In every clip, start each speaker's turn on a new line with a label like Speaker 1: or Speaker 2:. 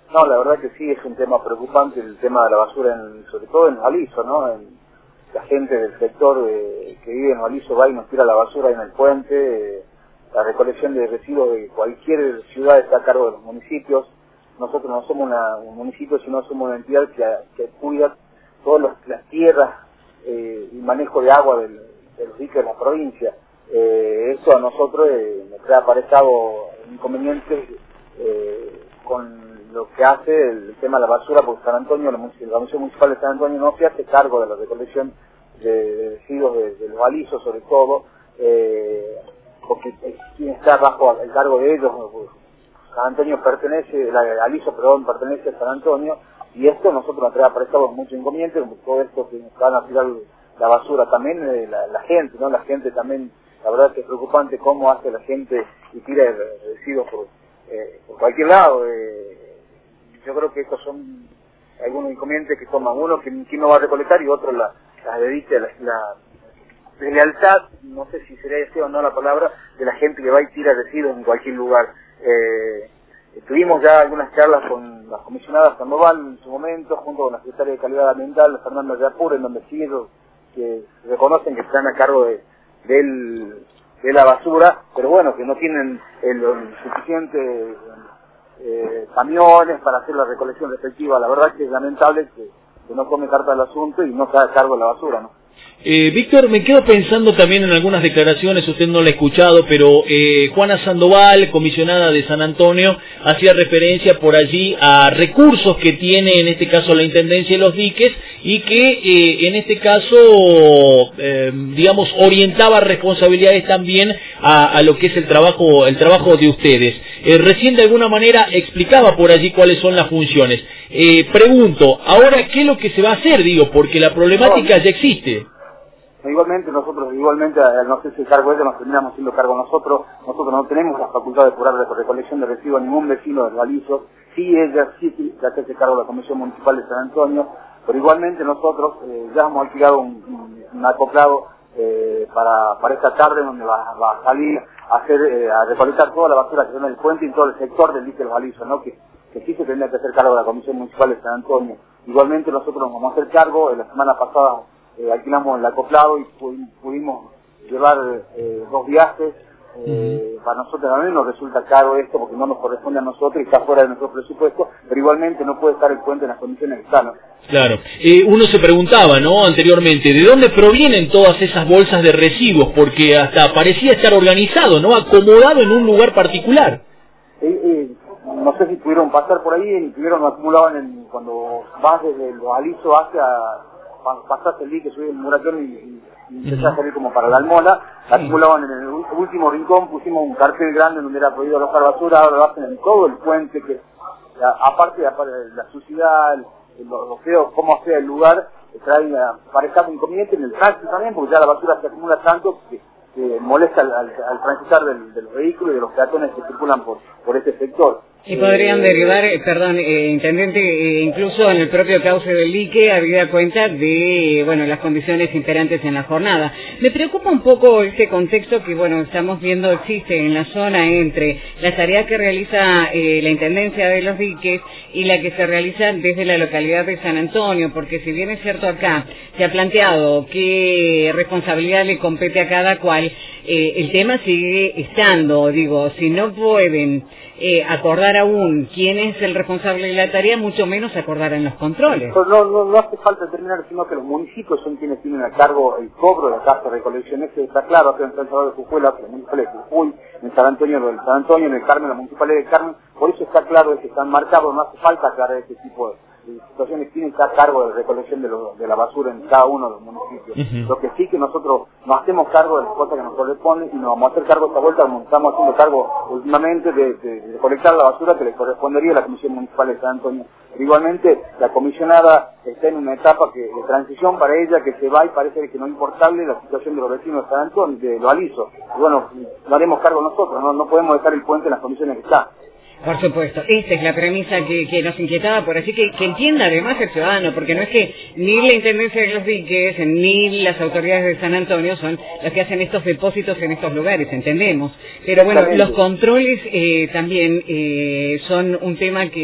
Speaker 1: No, la verdad que sí, es un tema preocupante el tema de la basura, sobre todo en Balizo, ¿no? La gente del sector que vive en Balizo va y nos tira la basura en el puente. La recolección de residuos de cualquier ciudad está a cargo de los municipios. Nosotros no somos un municipio, sino somos una entidad que cuida todas las tierras y manejo de agua de los diques de la provincia. Eso a nosotros nos ha aparejado inconvenientes con lo que hace el tema de la basura, porque San Antonio, la Comisión Municipal de San Antonio no se hace cargo de la recolección de residuos de los balizos, sobre todo, porque quien está bajo el cargo de ellos, San Antonio pertenece a San Antonio, y esto nosotros nos trae aparejado mucho inconveniente, como todo esto que nos van a tirar la basura, también la gente, ¿no? La gente también, la verdad que es preocupante cómo hace la gente y tira residuos por cualquier lado. Yo creo que estos son algunos inconvenientes que toman uno, que no va a recolectar, y otro la deslealtad, no sé si sería ese o no la palabra, de la gente que va y tira residuos en cualquier lugar. Tuvimos ya algunas charlas con las comisionadas Sandoval en su momento, junto con la secretaria de Calidad Ambiental, Fernanda Yapur, en donde sí ellos que reconocen que están a cargo de la basura, pero bueno, que no tienen el suficiente camiones para hacer la recolección respectiva. La verdad que es lamentable que no tome carta del asunto y no se haga cargo de la basura, ¿no?
Speaker 2: Víctor, me quedo pensando también en algunas declaraciones, usted no lo ha escuchado, pero Juana Sandoval, comisionada de San Antonio, hacía referencia por allí a recursos que tiene en este caso la Intendencia de los Diques, y que en este caso, digamos, orientaba responsabilidades también a lo que es el trabajo de ustedes. Recién de alguna manera explicaba por allí cuáles son las funciones. Pregunto, ahora, ¿qué es lo que se va a hacer? Digo, porque la problemática ya existe.
Speaker 1: Igualmente al no hacerse cargo de ella, nos terminamos siendo cargo nosotros no tenemos la facultad de curar la recolección de residuos a ningún vecino del Balizo. Sí, ella sí se hace cargo de la Comisión Municipal de San Antonio, pero igualmente nosotros ya hemos alquilado un acoplado para esta tarde, donde va a salir a recolectar toda la basura que está en el puente y todo el sector del dique del Balizo, ¿no? Que sí se tendría que hacer cargo de la Comisión Municipal de San Antonio. Igualmente nosotros nos vamos a hacer cargo. La semana pasada alquilamos el acoplado y pudimos llevar 2 viajes. Para nosotros también nos resulta caro esto, porque no nos corresponde a nosotros y está fuera de nuestro presupuesto, pero igualmente no puede estar el puente en las condiciones que están, ¿no?
Speaker 2: Claro. Uno se preguntaba, ¿no?, anteriormente, ¿de dónde provienen todas esas bolsas de residuos? Porque hasta parecía estar organizado, ¿no?, acomodado en un lugar particular.
Speaker 1: No sé si pudieron pasar por ahí y acumulaban cuando vas desde los Aliso pasaste el dique, subí el Muratón y empezás a salir como para la Almola, acumulaban en el último rincón, pusimos un cartel grande donde era prohibido alojar basura, ahora lo hacen en todo el puente, que aparte de la suciedad, lo feo, cómo sea el lugar, trae aparejado inconveniente en el tránsito también, porque ya la basura se acumula tanto que molesta al transitar de los vehículos y de los peatones que circulan por este sector.
Speaker 3: Y podrían derivar, intendente, incluso en el propio cauce del dique, habida cuenta de, las condiciones imperantes en la jornada. Me preocupa un poco este contexto que, estamos viendo existe en la zona entre la tarea que realiza la Intendencia de los Diques y la que se realiza desde la localidad de San Antonio, porque si bien es cierto acá se ha planteado qué responsabilidad le compete a cada cual, el tema sigue estando, si no pueden acordar aún quién es el responsable de la tarea, mucho menos acordar en los controles.
Speaker 1: No hace falta determinar, sino que los municipios son quienes tienen a cargo el cobro de la tasa de recolección. Ese está claro, acá en San Salvador de Jujuy, la municipal de Jujuy, en San Antonio, en el Carmen, la municipalidad de Carmen, por eso está claro que están marcados, no hace falta aclarar este tipo de situaciones, tienen que estar a cargo de la recolección de la basura en cada uno de los municipios. Lo que sí que nosotros nos hacemos cargo de las cosas que nos corresponden y nos vamos a hacer cargo esta vuelta, como estamos haciendo cargo últimamente de recolectar la basura que le correspondería a la Comisión Municipal de San Antonio. Pero igualmente la comisionada está en una etapa de transición para ella, que se va y parece que no es importable la situación de los vecinos de San Antonio, de lo Aliso. Y lo haremos cargo nosotros, no podemos dejar el puente en las condiciones que está.
Speaker 3: Por supuesto, esta es la premisa que nos inquietaba, por así que entienda además el ciudadano, porque no es que ni la Intendencia de los Diques ni las autoridades de San Antonio son las que hacen estos depósitos en estos lugares, entendemos. Pero los controles también son un tema que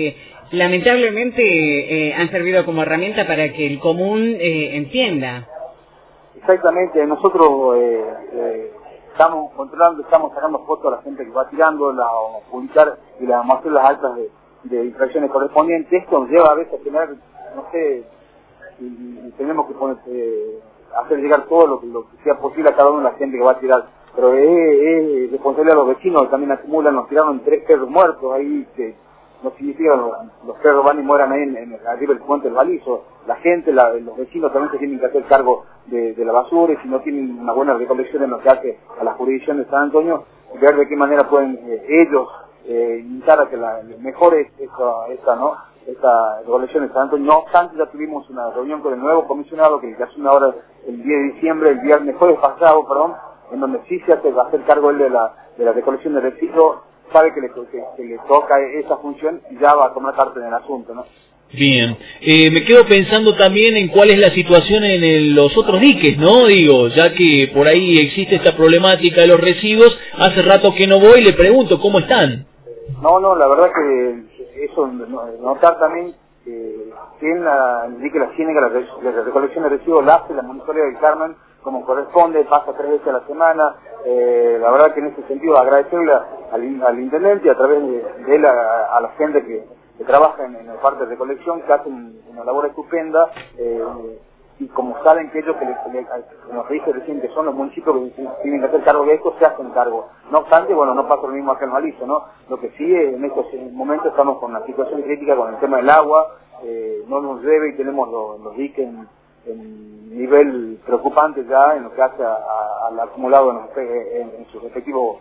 Speaker 3: lamentablemente han servido como herramienta para que el común entienda.
Speaker 1: Exactamente, nosotros estamos controlando, estamos sacando fotos a la gente que va tirando, la vamos a publicar y la vamos a hacer las actas de infracciones correspondientes. Esto nos lleva a veces a tener, no sé, y tenemos que hacer llegar todo lo que sea posible a cada una de la gente que va a tirar. Pero es responsabilidad de los vecinos que también acumulan, nos tiraron 3 perros muertos ahí, que no significa que los perros van y mueran ahí arriba del puente del balizo. La gente, los vecinos también se tienen que hacer cargo de la basura, y si no tienen una buena recolección en lo que hace a la jurisdicción de San Antonio, ver de qué manera pueden ellos intentar a que mejore esta recolección de San Antonio. No obstante, ya tuvimos una reunión con el nuevo comisionado que asume ahora el 10 de diciembre, el viernes jueves pasado, en donde sí se va a hacer cargo él de la recolección de residuos, sabe que le toca esa función y ya va a tomar parte en el asunto, ¿no?
Speaker 2: Bien, me quedo pensando también en cuál es la situación en los otros diques, ¿no? Digo, ya que por ahí existe esta problemática de los residuos, hace rato que no voy y le pregunto cómo están.
Speaker 1: No, la verdad que eso, notar también que en el dique La Ciénega la recolección de residuos la hace la Municipalidad del Carmen como corresponde, pasa 3 veces a la semana. La verdad que en ese sentido agradecerle al intendente y a través de él a la gente que trabaja en la parte de recolección, que hacen una labor estupenda, y como saben que ellos, como te dije recién, que son los municipios que tienen que hacer cargo de esto, se hacen cargo. No obstante, bueno, no pasa lo mismo acá en Balizo, ¿no? Lo que sí, en estos momentos estamos con una situación crítica con el tema del agua, no nos llueve y tenemos los diques en nivel preocupante ya en lo que hace al acumulado en sus respectivos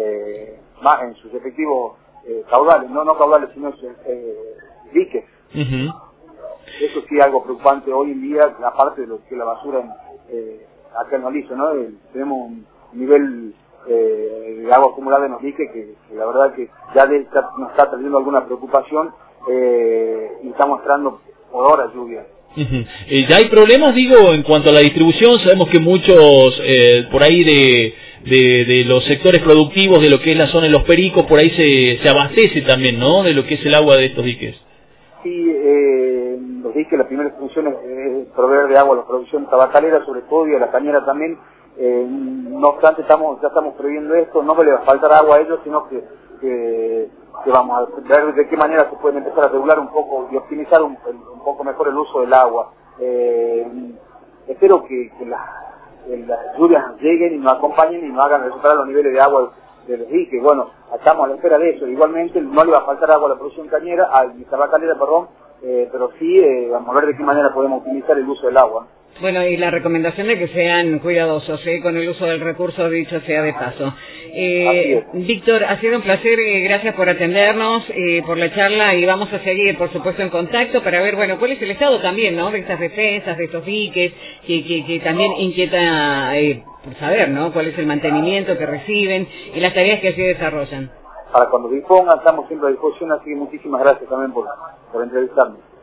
Speaker 1: caudales, no caudales, sino diques. Eso sí es algo preocupante hoy en día, aparte de lo que es la basura acá en Balizo, ¿no? Tenemos un nivel de agua acumulada en los diques que la verdad que ya nos está trayendo alguna preocupación, y estamos entrando por horas lluvia.
Speaker 2: Ya hay problemas, digo, en cuanto a la distribución. Sabemos que muchos por ahí de los sectores productivos de lo que es la zona de Los Pericos, por ahí se abastece también, ¿no?, de lo que es el agua de estos diques.
Speaker 1: Sí, los diques, la primera función es proveer de agua a la producción tabacalera, sobre todo, y a la cañera también. No obstante, ya estamos previendo esto, no le va a faltar agua a ellos, sino que vamos a ver de qué manera se pueden empezar a regular un poco y optimizar un poco mejor el uso del agua. Espero que las lluvias lleguen y nos acompañen y nos hagan recuperar los niveles de agua de los diques. Bueno, estamos a la espera de eso. Igualmente no le va a faltar agua a la producción cañera, a la tabacalera, pero sí vamos a ver de qué manera podemos optimizar el uso del agua.
Speaker 3: Bueno, y la recomendación de que sean cuidadosos con el uso del recurso, dicho sea de paso. Víctor, ha sido un placer, gracias por atendernos, por la charla, y vamos a seguir, por supuesto, en contacto para ver, bueno, cuál es el estado también, ¿no?, de estas defensas, de estos diques, que también inquieta por saber, ¿no?, cuál es el mantenimiento que reciben y las tareas que allí desarrollan.
Speaker 1: Para cuando dispongan, estamos siempre a disposición, así que muchísimas gracias también por entrevistarme.